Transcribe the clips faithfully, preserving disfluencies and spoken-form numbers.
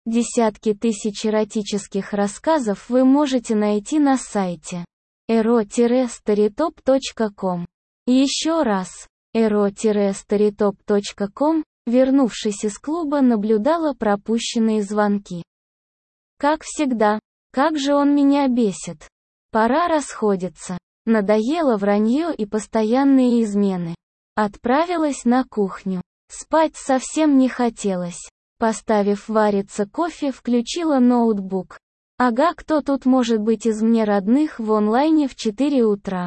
Десятки тысяч эротических рассказов вы можете найти на сайте эро старитоп точка ком. Еще раз, эро старитоп точка ком, вернувшись из клуба, наблюдала пропущенные звонки. Как всегда, как же он меня бесит. Пора расходиться. Надоело вранье и постоянные измены. Отправилась на кухню. Спать совсем не хотелось. Поставив вариться кофе, включила ноутбук. Ага, кто тут может быть из мне родных в онлайне в четыре утра?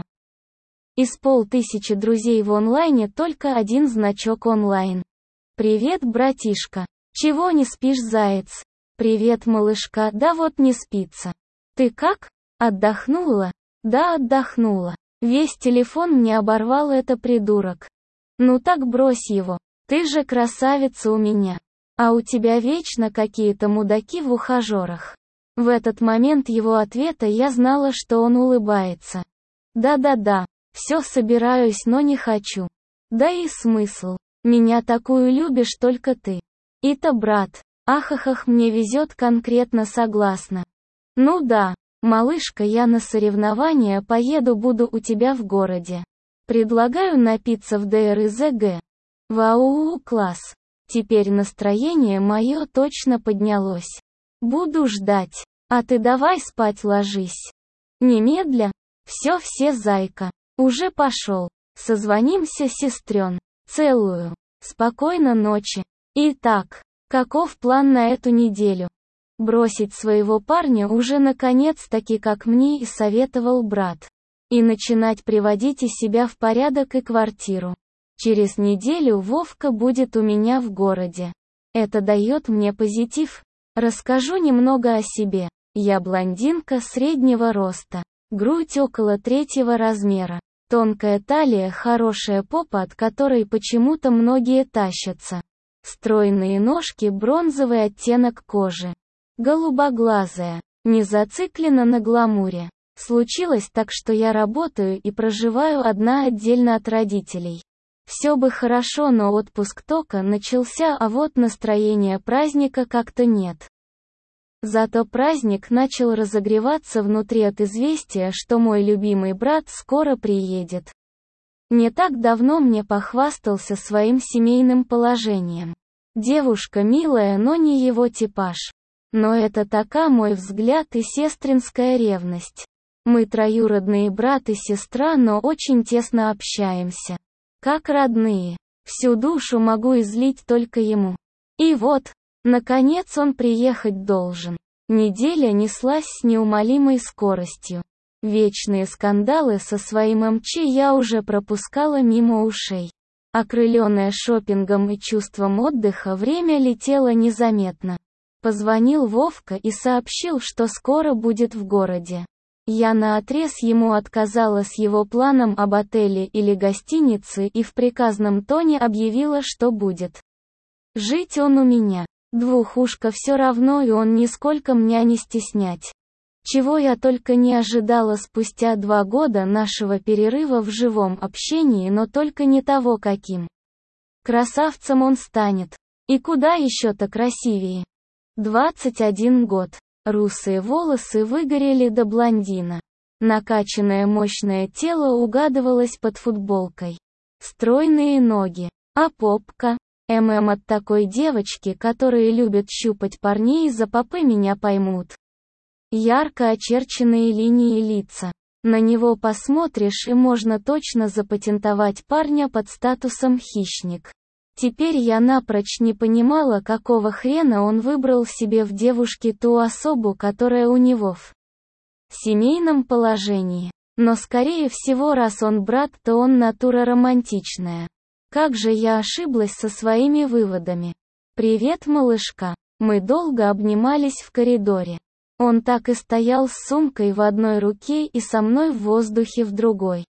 Из полтысячи друзей в онлайне только один значок онлайн. Привет, братишка. Чего не спишь, заяц? Привет, малышка, да вот не спится. Ты как? Отдохнула? Да, отдохнула. Весь телефон мне оборвал это придурок. Ну так брось его. Ты же красавица у меня. А у тебя вечно какие-то мудаки в ухажерах. В этот момент его ответа я знала, что он улыбается. Да-да-да, все собираюсь, но не хочу. Да и смысл. Меня такую любишь только ты. И-то, брат. Ахахах, мне везет конкретно, согласна. Ну да, малышка, я на соревнования поеду, буду у тебя в городе. Предлагаю напиться в ДРЗГ. Вау, класс. Теперь настроение мое точно поднялось. Буду ждать. А ты давай спать ложись. Немедля. Все-все, зайка. Уже пошел. Созвонимся, сестрен. Целую. Спокойной ночи. Итак, каков план на эту неделю? Бросить своего парня уже наконец-таки, как мне и советовал брат. И начинать приводить и себя в порядок и квартиру. Через неделю Вовка будет у меня в городе. Это дает мне позитив. Расскажу немного о себе. Я блондинка среднего роста. Грудь около третьего размера. Тонкая талия, хорошая попа, от которой почему-то многие тащатся. Стройные ножки, бронзовый оттенок кожи. Голубоглазая. Не зациклена на гламуре. Случилось так, что я работаю и проживаю одна отдельно от родителей. Все бы хорошо, но отпуск только начался, а вот настроения праздника как-то нет. Зато праздник начал разогреваться внутри от известия, что мой любимый брат скоро приедет. Не так давно мне похвастался своим семейным положением. Девушка милая, но не его типаж. Но это така мой взгляд и сестринская ревность. Мы троюродные брат и сестра, но очень тесно общаемся. Как родные. Всю душу могу излить только ему. И вот, наконец он приехать должен. Неделя неслась с неумолимой скоростью. Вечные скандалы со своим МЧ я уже пропускала мимо ушей. Окрыленная шопингом и чувством отдыха, время летело незаметно. Позвонил Вовка и сообщил, что скоро будет в городе. Я наотрез ему отказала с его планом об отеле или гостинице и в приказном тоне объявила, что будет жить он у меня. Двухушка все равно, и он нисколько меня не стеснять. Чего я только не ожидала спустя два года нашего перерыва в живом общении, но только не того, каким красавцем он станет. И куда еще-то красивее. двадцать один год. Русые волосы выгорели до блондина. Накачанное мощное тело угадывалось под футболкой. Стройные ноги. А попка? ММ от такой девочки, которые любят щупать парней за попы, меня поймут. Ярко очерченные линии лица. На него посмотришь и можно точно запатентовать парня под статусом хищник. Теперь я напрочь не понимала, какого хрена он выбрал себе в девушке ту особу, которая у него в семейном положении. Но скорее всего, раз он брат, то он натура романтичная. Как же я ошиблась со своими выводами. «Привет, малышка». Мы долго обнимались в коридоре. Он так и стоял с сумкой в одной руке и со мной в воздухе в другой.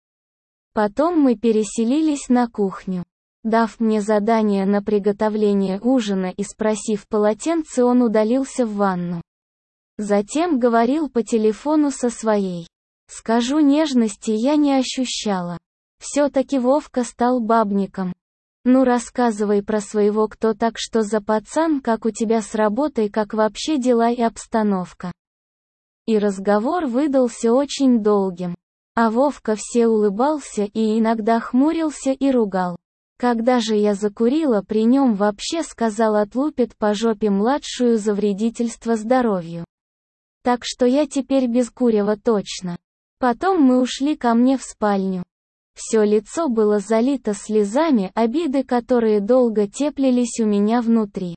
Потом мы переселились на кухню. Дав мне задание на приготовление ужина и спросив полотенце, он удалился в ванну. Затем говорил по телефону со своей. Скажу, нежности я не ощущала. Все-таки Вовка стал бабником. Ну рассказывай про своего кто так что за пацан, как у тебя с работой, как вообще дела и обстановка. И разговор выдался очень долгим. А Вовка все улыбался и иногда хмурился и ругал. Когда же я закурила при нем, вообще сказал, отлупит по жопе младшую за вредительство здоровью. Так что я теперь без курева точно. Потом мы ушли ко мне в спальню. Все лицо было залито слезами обиды, которые долго теплились у меня внутри.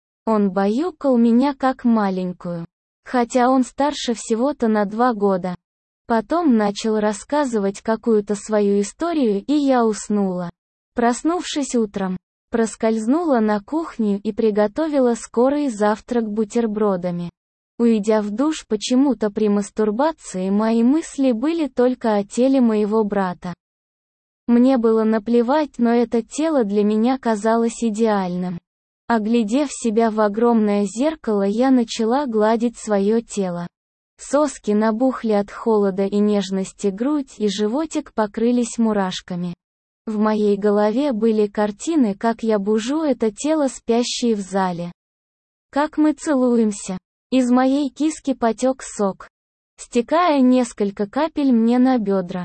Он баюкал меня как маленькую. Хотя он старше всего-то на два года. Потом начал рассказывать какую-то свою историю, и я уснула. Проснувшись утром, проскользнула на кухню и приготовила скорый завтрак бутербродами. Уйдя в душ, почему-то при мастурбации мои мысли были только о теле моего брата. Мне было наплевать, но это тело для меня казалось идеальным. Оглядев себя в огромное зеркало, я начала гладить свое тело. Соски набухли от холода и нежности, грудь и животик покрылись мурашками. В моей голове были картины, как я бужу это тело, спящее в зале. Как мы целуемся. Из моей киски потек сок, стекая несколько капель мне на бедра.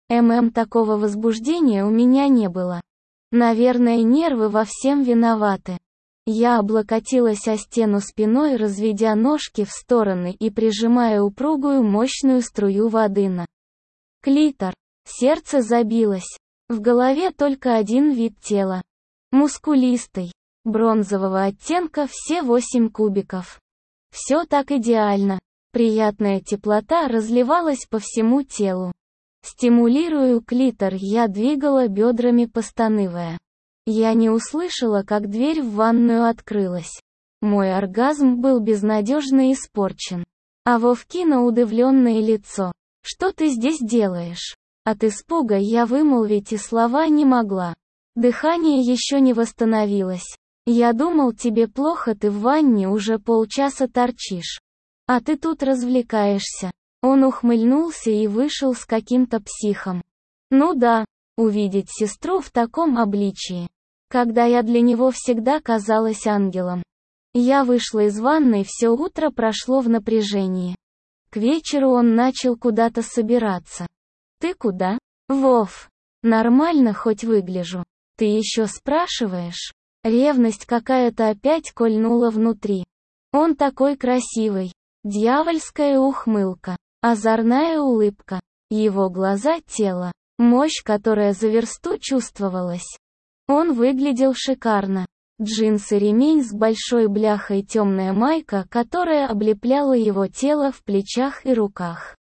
ММ такого возбуждения у меня не было. Наверное, нервы во всем виноваты. Я облокотилась о стену спиной, разведя ножки в стороны и прижимая упругую мощную струю воды на клитор. Сердце забилось. В голове только один вид тела. Мускулистый. Бронзового оттенка, все восемь кубиков. Все так идеально. Приятная теплота разливалась по всему телу. Стимулируя клитор, я двигала бедрами, постанывая. Я не услышала, как дверь в ванную открылась. Мой оргазм был безнадежно испорчен. А Вовкино удивленное лицо. «Что ты здесь делаешь?» От испуга я вымолвить и слова не могла. Дыхание еще не восстановилось. «Я думал, тебе плохо, ты в ванне уже полчаса торчишь. А ты тут развлекаешься». Он ухмыльнулся и вышел с каким-то психом. Ну да, увидеть сестру в таком обличии. Когда я для него всегда казалась ангелом. Я вышла из ванной, все утро прошло в напряжении. К вечеру он начал куда-то собираться. «Ты куда?» «Вов, нормально хоть выгляжу. Ты еще спрашиваешь?» Ревность какая-то опять кольнула внутри. Он такой красивый. Дьявольская ухмылка. Озорная улыбка. Его глаза, тело. Мощь, которая за версту чувствовалась. Он выглядел шикарно. Джинсы, ремень с большой бляхой, темная майка, которая облепляла его тело в плечах и руках.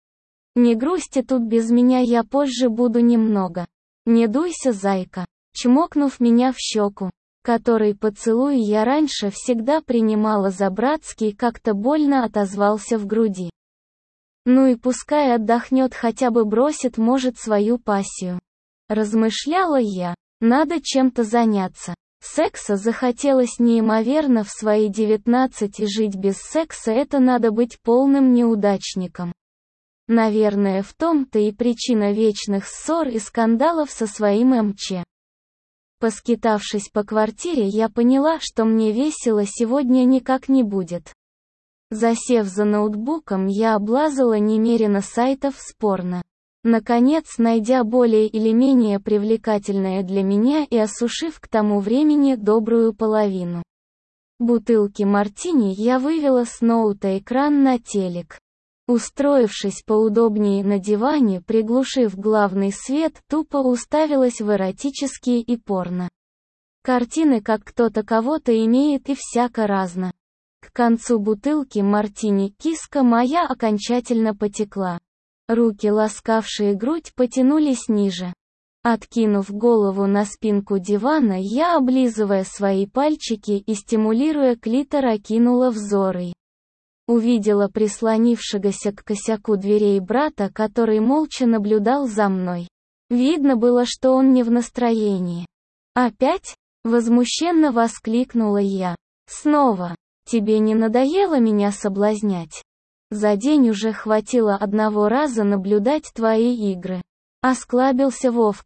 «Не грусти тут без меня, я позже буду немного. Не дуйся, зайка», чмокнув меня в щеку, который поцелуй я раньше всегда принимала за братский, как-то больно отозвался в груди. Ну и пускай отдохнет, хотя бы бросит, может, свою пассию. Размышляла я, надо чем-то заняться. Секса захотелось неимоверно в свои девятнадцать, и жить без секса — это надо быть полным неудачником. Наверное, в том-то и причина вечных ссор и скандалов со своим МЧ. Поскитавшись по квартире, я поняла, что мне весело сегодня никак не будет. Засев за ноутбуком, я облазала немерено сайтов с порно. Наконец, найдя более или менее привлекательное для меня и осушив к тому времени добрую половину бутылки мартини, я вывела с ноута экран на телек. Устроившись поудобнее на диване, приглушив главный свет, тупо уставилась в эротические и порно. Картины, как кто-то кого-то имеет, и всяко разно. К концу бутылки мартини киска моя окончательно потекла. Руки, ласкавшие грудь, потянулись ниже. Откинув голову на спинку дивана, я, облизывая свои пальчики и стимулируя клитор, окинула взоры. Увидела прислонившегося к косяку дверей брата, который молча наблюдал за мной. Видно было, что он не в настроении. «Опять?» — возмущенно воскликнула я. «Снова? Тебе не надоело меня соблазнять? За день уже хватило одного раза наблюдать твои игры». Осклабился Вовка.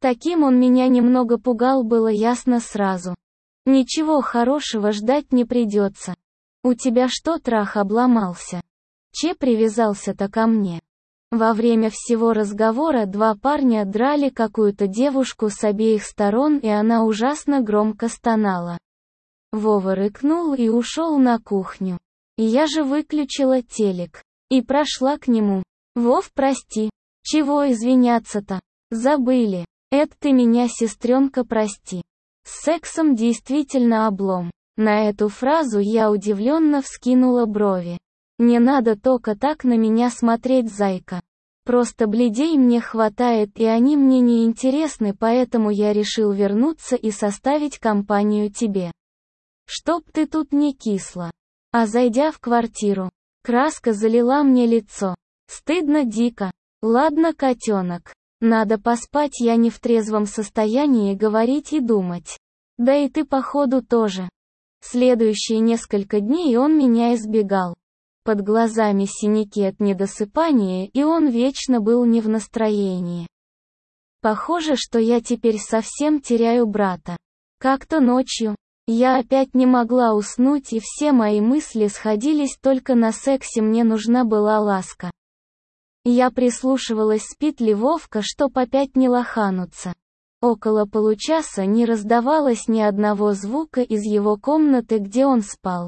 Таким он меня немного пугал, было ясно сразу. Ничего хорошего ждать не придется. У тебя что, трах обломался? Че привязался-то ко мне? Во время всего разговора два парня драли какую-то девушку с обеих сторон, и она ужасно громко стонала. Вова рыкнул и ушел на кухню. Я же выключила телек и прошла к нему. Вов, прости. Чего извиняться-то? Забыли. Это ты меня, сестренка, прости. С сексом действительно облом. На эту фразу я удивленно вскинула брови. Не надо только так на меня смотреть, зайка. Просто бледей мне хватает, и они мне не интересны, поэтому я решил вернуться и составить компанию тебе. Чтоб ты тут не кисла. А зайдя в квартиру, краска залила мне лицо. Стыдно дико. Ладно, котенок. Надо поспать, я не в трезвом состоянии говорить и думать. Да и ты, походу, тоже. Следующие несколько дней он меня избегал. Под глазами синяки от недосыпания, и он вечно был не в настроении. Похоже, что я теперь совсем теряю брата. Как-то ночью я опять не могла уснуть, и все мои мысли сходились только на сексе, мне нужна была ласка. Я прислушивалась, спит ли Вовка, чтоб опять не лохануться. Около получаса не раздавалось ни одного звука из его комнаты, где он спал.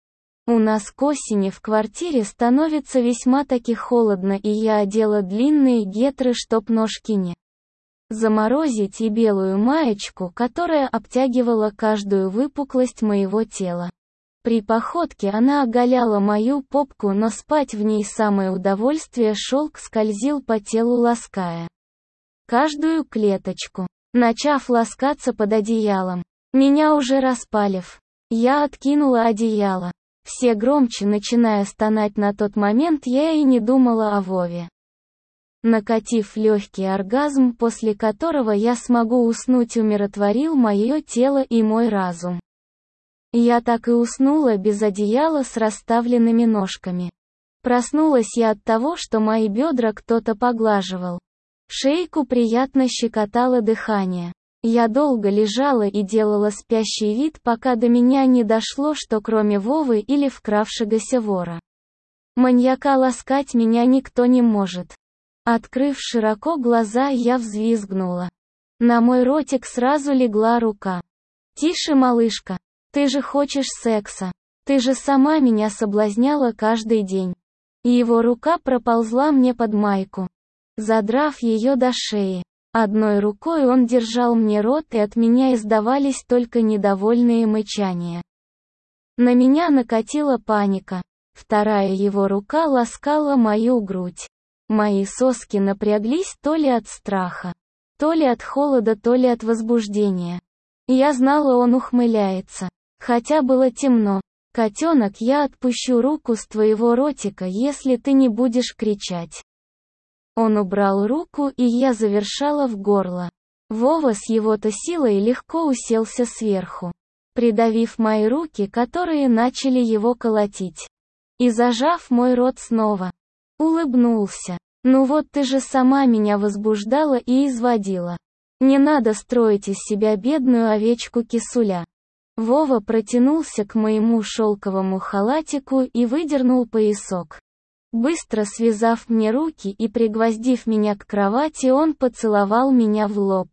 У нас к осени в квартире становится весьма-таки холодно, и я одела длинные гетры, чтоб ножки не заморозить, и белую маечку, которая обтягивала каждую выпуклость моего тела. При походке она оголяла мою попку, но спать в ней самое удовольствие, шелк скользил по телу, лаская каждую клеточку. Начав ласкаться под одеялом, меня уже распалив, я откинула одеяло. Все громче начиная стонать. На тот момент я и не думала о Вове. Накатив легкий оргазм, после которого я смогу уснуть, умиротворил мое тело и мой разум. Я так и уснула без одеяла с расставленными ножками. Проснулась я от того, что мои бедра кто-то поглаживал. Шейку приятно щекотало дыхание. Я долго лежала и делала спящий вид, пока до меня не дошло, что кроме Вовы или вкравшегося вора маньяка ласкать меня никто не может. Открыв широко глаза, я взвизгнула. На мой ротик сразу легла рука. «Тише, малышка. Ты же хочешь секса. Ты же сама меня соблазняла каждый день». И его рука проползла мне под майку, задрав ее до шеи. Одной рукой он держал мне рот, и от меня издавались только недовольные мычания. На меня накатила паника. Вторая его рука ласкала мою грудь. Мои соски напряглись то ли от страха, то ли от холода, то ли от возбуждения. Я знала, он ухмыляется. Хотя было темно. «Котенок, я отпущу руку с твоего ротика, если ты не будешь кричать». Он убрал руку, и я завершала в горло. Вова с его-то силой легко уселся сверху, придавив мои руки, которые начали его колотить. И зажав мой рот снова, улыбнулся. «Ну вот ты же сама меня возбуждала и изводила. Не надо строить из себя бедную овечку-кисуля». Вова протянулся к моему шелковому халатику и выдернул поясок. Быстро связав мне руки и пригвоздив меня к кровати, он поцеловал меня в лоб.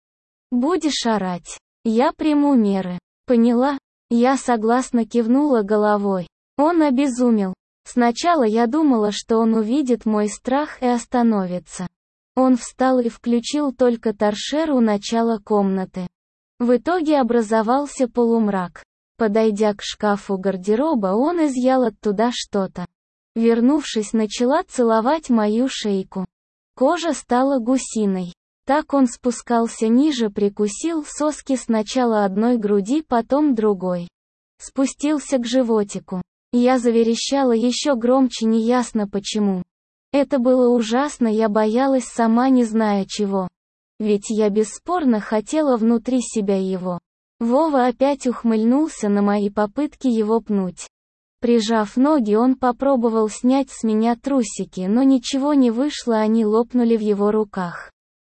«Будешь орать? Я приму меры. Поняла?» Я согласно кивнула головой. Он обезумел. Сначала я думала, что он увидит мой страх и остановится. Он встал и включил только торшер у начала комнаты. В итоге образовался полумрак. Подойдя к шкафу гардероба, он изъял оттуда что-то. Вернувшись, начала целовать мою шейку. Кожа стала гусиной. Так он спускался ниже, прикусил соски сначала одной груди, потом другой. Спустился к животику. Я заверещала еще громче, неясно почему. Это было ужасно, я боялась, сама не зная чего. Ведь я бесспорно хотела внутри себя его. Вова опять ухмыльнулся на мои попытки его пнуть. Прижав ноги, он попробовал снять с меня трусики, но ничего не вышло, они лопнули в его руках.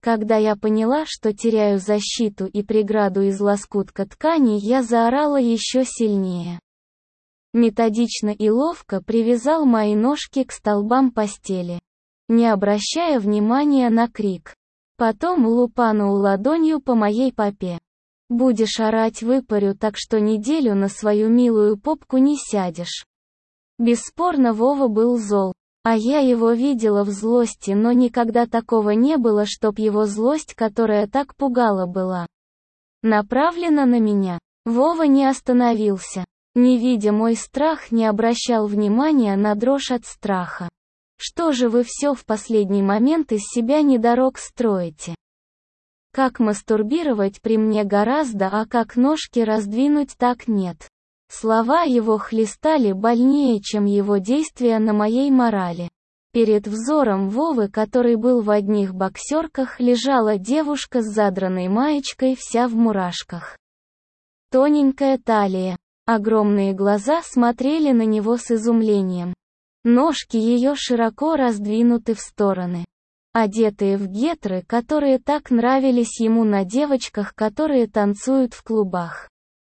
Когда я поняла, что теряю защиту и преграду из лоскутка ткани, я заорала еще сильнее. Методично и ловко привязал мои ножки к столбам постели, не обращая внимания на крик. Потом лупанул ладонью по моей попе. «Будешь орать, выпарю так, что неделю на свою милую попку не сядешь». Бесспорно, Вова был зол. А я его видела в злости, но никогда такого не было, чтоб его злость, которая так пугала, была направлена на меня. Вова не остановился. Не видя мой страх, не обращал внимания на дрожь от страха. «Что же вы все в последний момент из себя недорог строите? Как мастурбировать при мне гораздо, а как ножки раздвинуть, так нет». Слова его хлестали больнее, чем его действия на моей морали. Перед взором Вовы, который был в одних боксерках, лежала девушка с задранной маечкой, вся в мурашках. Тоненькая талия. Огромные глаза смотрели на него с изумлением. Ножки ее широко раздвинуты в стороны. Одетые в гетры, которые так нравились ему на девочках, которые танцуют в клубах.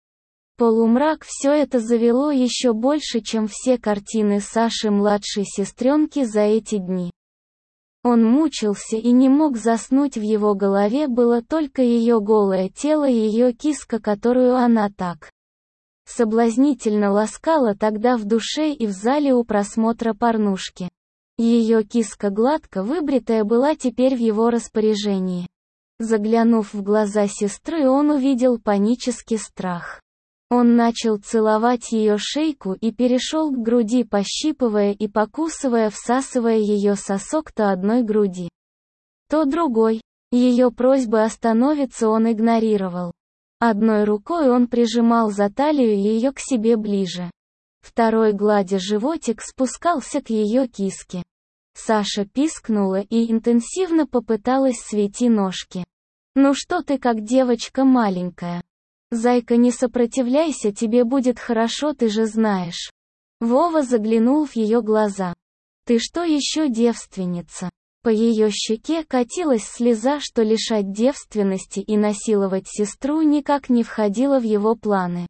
Полумрак все это завело еще больше, чем все картины Саши младшей сестренки за эти дни. Он мучился и не мог заснуть, в его голове было только ее голое тело и ее киска, которую она так соблазнительно ласкала тогда в душе и в зале у просмотра порнушки. Ее киска гладко выбритая была теперь в его распоряжении. Заглянув в глаза сестры, он увидел панический страх. Он начал целовать ее шейку и перешел к груди, пощипывая и покусывая, всасывая ее сосок то одной груди, то другой. Ее просьбы остановиться он игнорировал. Одной рукой он прижимал за талию ее к себе ближе. Второй, гладя животик, спускался к ее киске. Саша пискнула и интенсивно попыталась свести ножки. «Ну что ты как девочка маленькая? Зайка, не сопротивляйся, тебе будет хорошо, ты же знаешь». Вова заглянул в ее глаза. «Ты что, еще девственница?» По ее щеке катилась слеза, что лишать девственности и насиловать сестру никак не входило в его планы.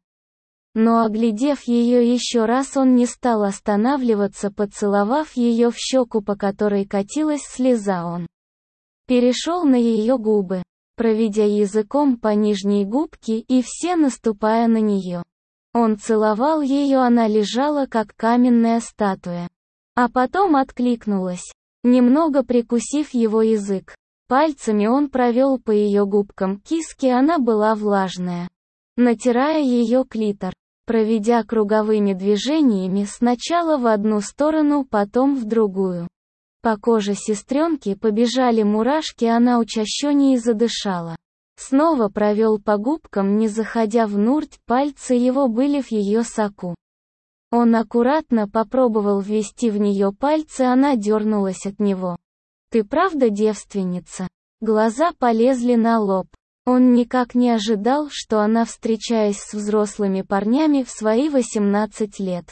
Но оглядев ее еще раз, он не стал останавливаться, поцеловав ее в щеку, по которой катилась слеза, он перешел на ее губы, проведя языком по нижней губке и все наступая на нее. Он целовал ее, она лежала как каменная статуя. А потом откликнулась, немного прикусив его язык. Пальцами он провел по ее губкам киски, она была влажная. Натирая ее клитор, проведя круговыми движениями сначала в одну сторону, потом в другую. По коже сестренки побежали мурашки, она учащеннее задышала. Снова провел по губкам, не заходя внутрь, пальцы его были в ее соку. Он аккуратно попробовал ввести в нее пальцы, она дернулась от него. «Ты правда девственница?» Глаза полезли на лоб. Он никак не ожидал, что она, встречаясь с взрослыми парнями в свои восемнадцать лет.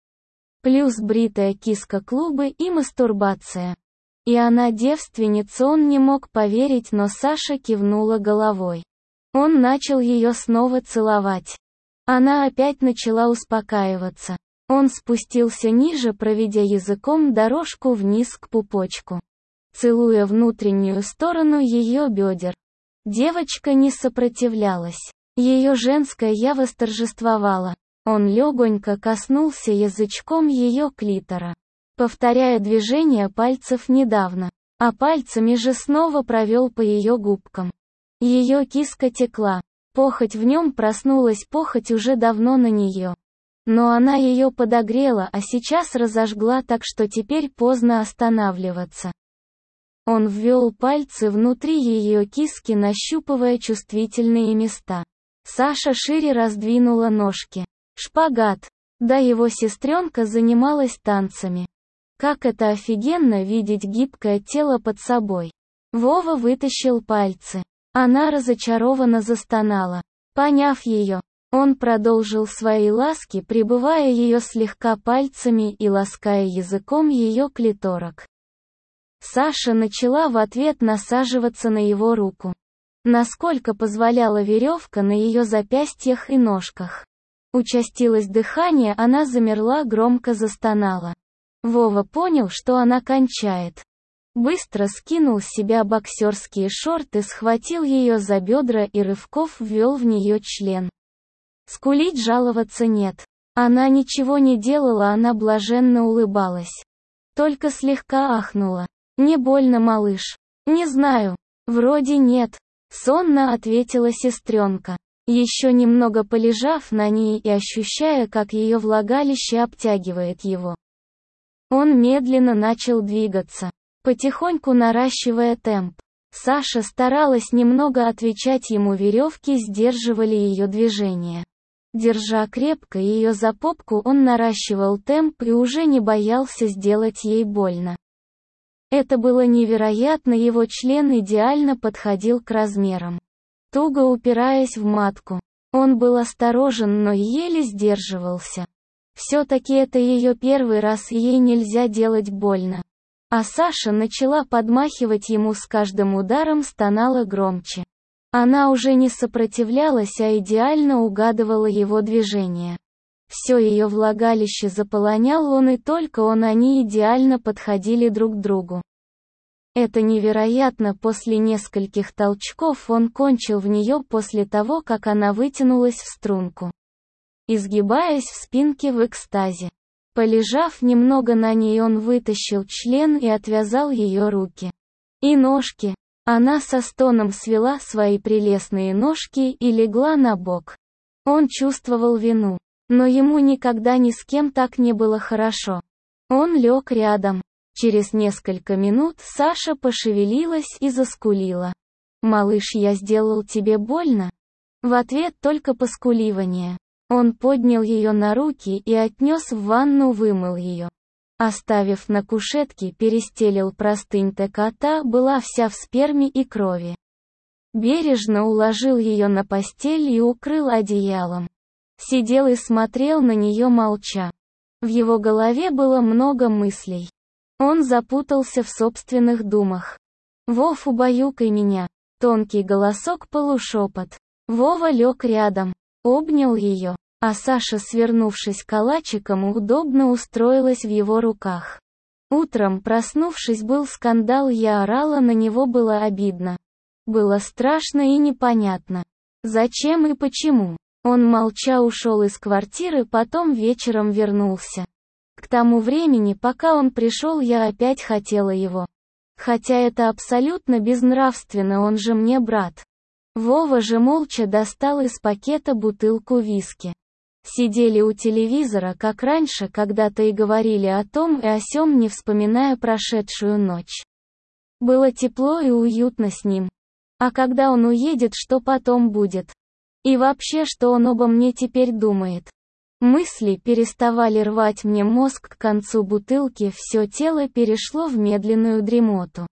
Плюс бритая киска, клубы и мастурбация. И она девственница, он не мог поверить, но Саша кивнула головой. Он начал ее снова целовать. Она опять начала успокаиваться. Он спустился ниже, проведя языком дорожку вниз к пупочку, целуя внутреннюю сторону ее бедер. Девочка не сопротивлялась. Ее женское «я» восторжествовало. Он легонько коснулся язычком ее клитора, повторяя движения пальцев недавно, а пальцами же снова провел по ее губкам. Ее киска текла. Похоть в нем проснулась, похоть уже давно на нее. Но она ее подогрела, а сейчас разожгла, так что теперь поздно останавливаться. Он ввел пальцы внутри ее киски, нащупывая чувствительные места. Саша шире раздвинула ножки. Шпагат. Да, его сестренка занималась танцами. Как это офигенно видеть гибкое тело под собой. Вова вытащил пальцы. Она разочарованно застонала. Поняв ее, он продолжил свои ласки, прибывая ее слегка пальцами и лаская языком ее клиторок. Саша начала в ответ насаживаться на его руку. Насколько позволяла веревка на ее запястьях и ножках. Участилось дыхание, она замерла, громко застонала. Вова понял, что она кончает. Быстро скинул с себя боксерские шорты, схватил ее за бедра и рывков ввел в нее член. Скулить, жаловаться нет. Она ничего не делала, она блаженно улыбалась. Только слегка ахнула. «Не больно, малыш?» «Не знаю. Вроде нет», — сонно ответила сестренка. Еще немного полежав на ней и ощущая, как ее влагалище обтягивает его, он медленно начал двигаться, потихоньку наращивая темп. Саша старалась немного отвечать ему, веревки сдерживали ее движение. Держа крепко ее за попку, он наращивал темп и уже не боялся сделать ей больно. Это было невероятно, его член идеально подходил к размерам. Туго упираясь в матку, он был осторожен, но еле сдерживался. Все-таки это ее первый раз, и ей нельзя делать больно. А Саша начала подмахивать ему, с каждым ударом стонала громче. Она уже не сопротивлялась, а идеально угадывала его движения. Все ее влагалище заполонял он, и только он, они идеально подходили друг к другу. Это невероятно, после нескольких толчков он кончил в нее после того, как она вытянулась в струнку, изгибаясь в спинке в экстазе. Полежав немного на ней, он вытащил член и отвязал ее руки и ножки. Она со стоном свела свои прелестные ножки и легла на бок. Он чувствовал вину. Но ему никогда ни с кем так не было хорошо. Он лег рядом. Через несколько минут Саша пошевелилась и заскулила. «Малыш, я сделал тебе больно?» В ответ только поскуливание. Он поднял ее на руки и отнес в ванну, вымыл ее. Оставив на кушетке, перестелил простынь, кота была вся в сперме и крови. Бережно уложил ее на постель и укрыл одеялом. Сидел и смотрел на нее, молча. В его голове было много мыслей. Он запутался в собственных думах. «Вов, убаюкай меня!» Тонкий голосок, полушепот. Вова лег рядом, обнял ее, а Саша, свернувшись калачиком, удобно устроилась в его руках. Утром, проснувшись, был скандал, я орала на него, было обидно. Было страшно и непонятно. Зачем и почему? Он молча ушел из квартиры, потом вечером вернулся. К тому времени, пока он пришел, я опять хотела его. Хотя это абсолютно безнравственно, он же мне брат. Вова же молча достал из пакета бутылку виски. Сидели у телевизора, как раньше, когда-то, и говорили о том и о сём, не вспоминая прошедшую ночь. Было тепло и уютно с ним. А когда он уедет, что потом будет? И вообще, что он обо мне теперь думает? Мысли переставали рвать мне мозг, к концу бутылки все тело перешло в медленную дремоту.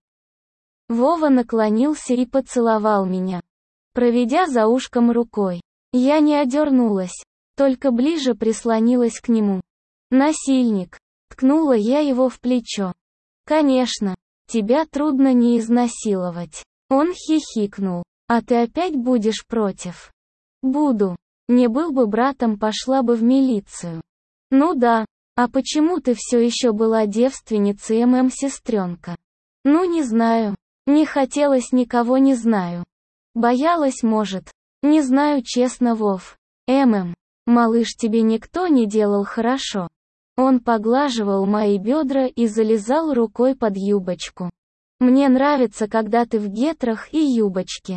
Вова наклонился и поцеловал меня, проведя за ушком рукой. Я не одернулась, только ближе прислонилась к нему. «Насильник!» — ткнула я его в плечо. «Конечно, тебя трудно не изнасиловать». Он хихикнул. «А ты опять будешь против?» «Буду. Не был бы братом, пошла бы в милицию». «Ну да. А почему ты все еще была девственницей, ММ, сестренка?» «Ну не знаю. Не хотелось никого, не знаю. Боялась, может. Не знаю, честно, Вов. ММ, малыш, тебе никто не делал хорошо?» Он поглаживал мои бедра и залезал рукой под юбочку. «Мне нравится, когда ты в гетрах и юбочке.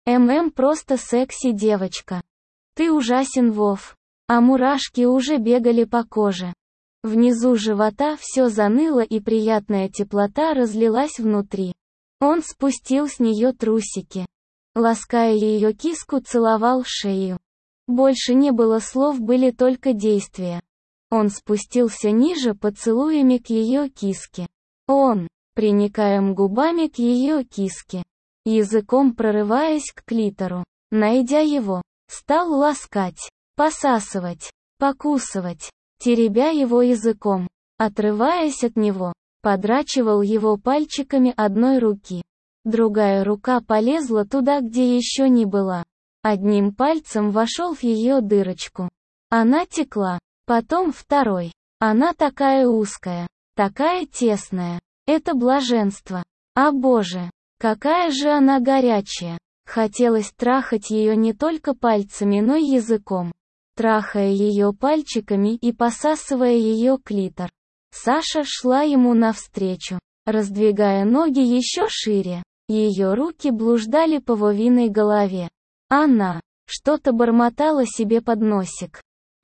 ММ просто секси девочка. Ты ужасен, Вов». А мурашки уже бегали по коже. Внизу живота все заныло, и приятная теплота разлилась внутри. Он спустил с нее трусики. Лаская ее киску, целовал шею. Больше не было слов, были только действия. Он спустился ниже поцелуями к ее киске. Он, приникая губами к ее киске, языком прорываясь к клитору, найдя его, стал ласкать, посасывать, покусывать, теребя его языком, отрываясь от него, подрачивал его пальчиками одной руки. Другая рука полезла туда, где еще не была. Одним пальцем вошел в ее дырочку. Она текла. Потом второй. Она такая узкая, такая тесная. Это блаженство. А Боже, какая же она горячая. Хотелось трахать ее не только пальцами, но и языком. Трахая ее пальчиками и посасывая ее клитор. Саша шла ему навстречу, раздвигая ноги еще шире. Ее руки блуждали по Вовиной голове. Она что-то бормотала себе под носик,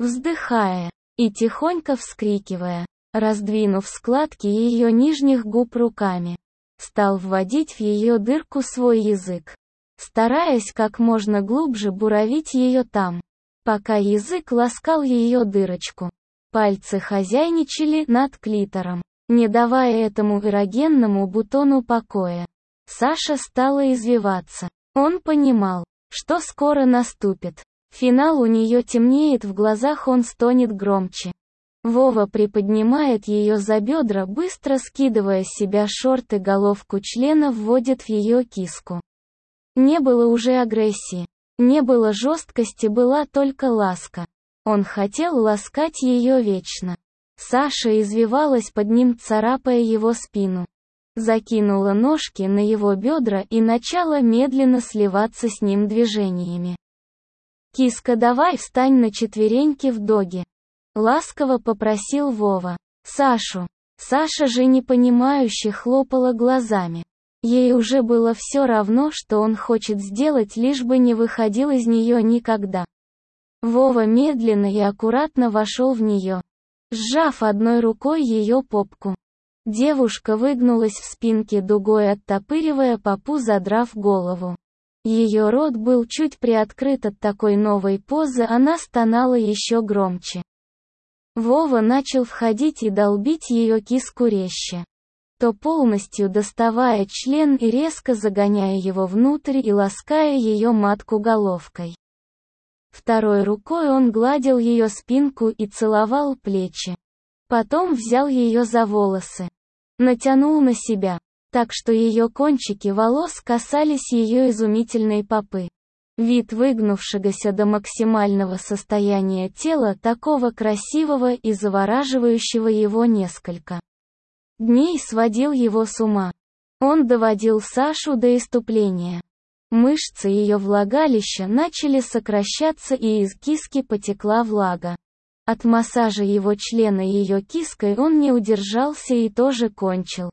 вздыхая и тихонько вскрикивая, раздвинув складки ее нижних губ руками. Стал вводить в ее дырку свой язык, стараясь как можно глубже буравить ее там, пока язык ласкал ее дырочку. Пальцы хозяйничали над клитором, не давая этому эрогенному бутону покоя. Саша стала извиваться. Он понимал, что скоро наступит. Финал у нее темнеет в глазах, он стонет громче. Вова приподнимает ее за бедра, быстро скидывая с себя шорты, головку члена вводит в ее киску. Не было уже агрессии, не было жесткости, была только ласка. Он хотел ласкать ее вечно. Саша извивалась под ним, царапая его спину. Закинула ножки на его бедра и начала медленно сливаться с ним движениями. «Киска, давай встань на четвереньки в доге», — ласково попросил Вова. Сашу. Саша же непонимающе хлопала глазами. Ей уже было все равно, что он хочет сделать, лишь бы не выходил из нее никогда. Вова медленно и аккуратно вошел в нее, сжав одной рукой ее попку. Девушка выгнулась в спинке дугой, оттопыривая попу, задрав голову. Ее рот был чуть приоткрыт от такой новой позы, она стонала еще громче. Вова начал входить и долбить ее киску резче, то полностью доставая член и резко загоняя его внутрь и лаская ее матку головкой. Второй рукой он гладил ее спинку и целовал плечи. Потом взял ее за волосы. Натянул на себя, так что ее кончики волос касались ее изумительной попы. Вид выгнувшегося до максимального состояния тела, такого красивого и завораживающего, его несколько дней сводил его с ума. Он доводил Сашу до исступления. Мышцы ее влагалища начали сокращаться, и из киски потекла влага. От массажа его члена ее киской он не удержался и тоже кончил.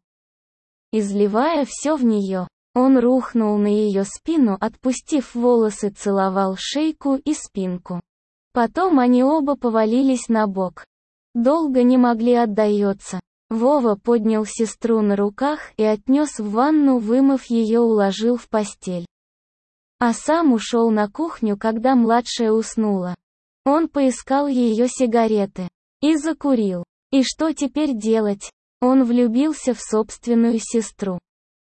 Изливая все в нее, он рухнул на ее спину, отпустив волосы, целовал шейку и спинку. Потом они оба повалились на бок. Долго не могли отдаться. Вова поднял сестру на руках и отнес в ванну, вымыв ее, уложил в постель. А сам ушел на кухню, когда младшая уснула. Он поискал ее сигареты и закурил. И что теперь делать? Он влюбился в собственную сестру.